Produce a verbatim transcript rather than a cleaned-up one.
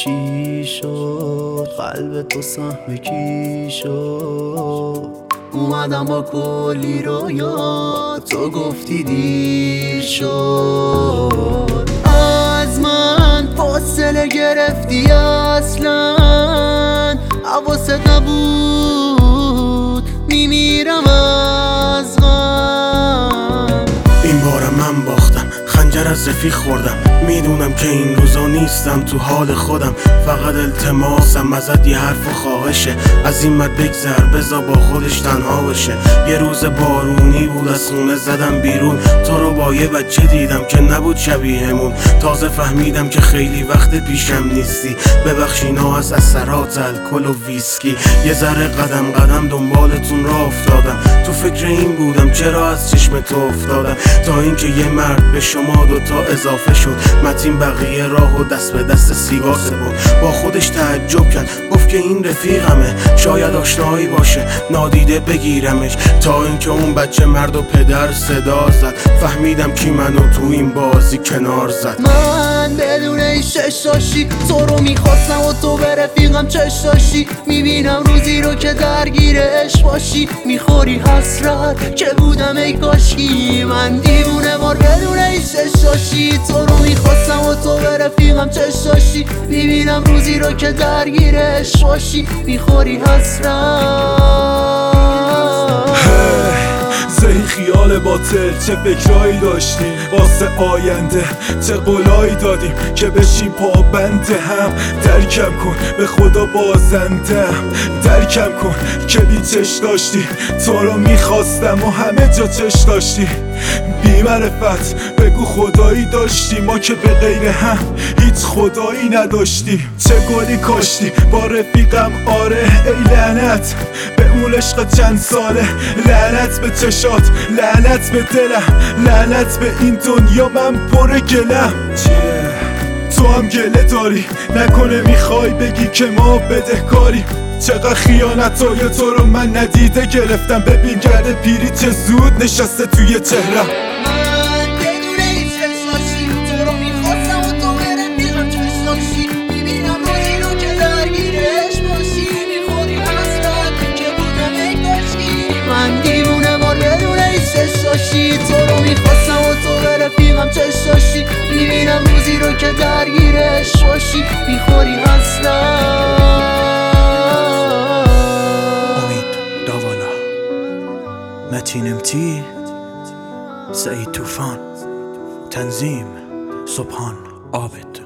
چی شد؟ قلب تو سهم کی شد؟ اومدم با کلی رویا، تو گفتی دیر شد. از من فاصله گرفتی اصلا، حواست نبود میمیرم از غم. این بارم من باختم، خنجر از رفیق خوردم. میدونم که این روزا نیستم تو حال خودم، فقط التماسم ازت یه حرف و خواهشه. از این مد بگذر بزا با خودش تنها بشه. یه روز بارونی بود از خونه زدم بیرون، تو رو با یه بچه دیدم که نبود شبیهمون. تازه فهمیدم که خیلی وقت پیشم نیستی، ببخشینا از اثرات الکل و ویسکی. یه ذره قدم قدم دنبالتون را افتادم، تو فکر این بودم چرا از چشم تو افتادم. تا اینکه یه مرد به شما دوتا اضافه شد، متین بقیه راه و دست به دست سیگار سپرد. با خودش تعجب کرد، گفت که این رفیقمه، شاید آشنایی باشه، نادیده بگیرمش. تا اینکه اون بچه مرد و پدر صدا زد، فهمیدم کی منو تو این بازی کنار زد. من بدون این ششاشی تو رو میخواستم و تو به رفیقم چشاشی. میبینم روزی رو که درگیرش باشی، میخوری حسرت که بودم ای کاشکی. من دیوونه مار بدون این ششاشی تو رو میخواستم و تو به رفیقم چشاشی. میبینم روزی رو که درگیرش باشی، میخوری حسرت. این خیال باطل چه فکرایی داشتیم واسه آینده، چه قولایی دادیم که بشیم پابنده هم. درکم کن به خدا بازندم، درکم کن که بی چش داشتی. تو رو میخواستم و همه جا چش داشتی. بی معرفت بگو خدایی داشتی، ما که به غیر هم هیچ خدایی نداشتی. چه گلی کاشتی با رفیقم آره، ای لعنت به اون عشق چند ساله. لعنت به چشات، لعنت به دلم، لعنت به این دنیا من پر گلم. چیه؟ تو هم گله داری؟ نکنه میخوای بگی که ما بدهکاری؟ چقدر خیانتای تو رو من ندیده گرفتم. ببین گرد پیری چه زود نشسته توی چهرم. من دیوونه مار بدون این ششاشی تو رو میخواستم و تو به رفیقم چشاشی. میبینم روزی رو که درگیرش باشی، میخوری حسرت. امید داوالا، متین امتی، سعید طوفان، تنظیم سبحان عابد.